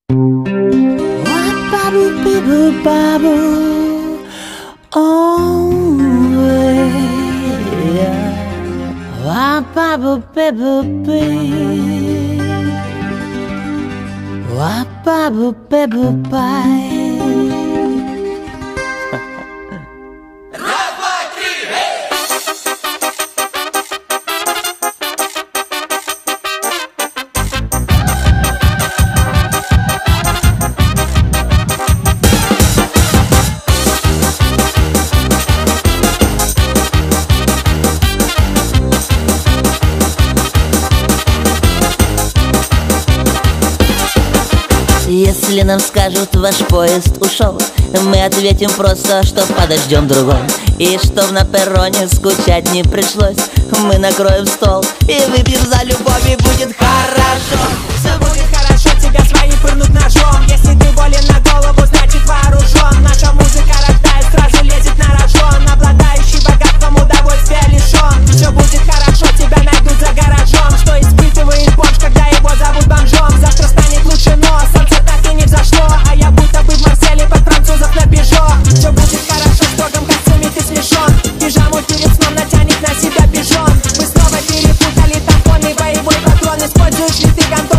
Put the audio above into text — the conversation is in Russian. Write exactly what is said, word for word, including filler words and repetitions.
Если нам скажут, ваш поезд ушел, мы ответим просто, что подождем другой. И чтоб на перроне скучать не пришлось, мы накроем стол и выпьем за любовь, и будет хорошо. Все будет хорошо, тебя свои пырнут ножом. Если ты болен на голову, значит вооружен. Наша музыка рождает, сразу лезет на рожон. Обладающий богатством, удовольствия лишен. Все будет хорошо, тебя найдут за гаражом. Что испытывает бомж, когда его зовут бомжом? Завтра станет лучше, но солнце так и не взошло. А я будто бы в Марселе под французов на Пежо. Все будет хорошо, в строгом костюме ты смешон. Пижаму перед сном натянет на себя пижон. Вы снова перепутали тампоны, боевой патрон. Используешь ли ты гандон?